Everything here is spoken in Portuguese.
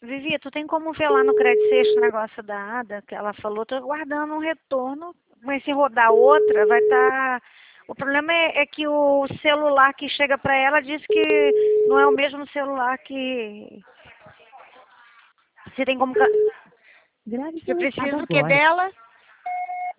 Vivi, tu tem como ver lá no Credit Sexto o negócio da Ada, que ela falou, tô aguardando um retorno, mas se rodar outra, vai estar... O problema é que o celular que chega para ela diz que não é o mesmo celular que... Você tem como... Grave Eu seu recado preciso que agora. dela...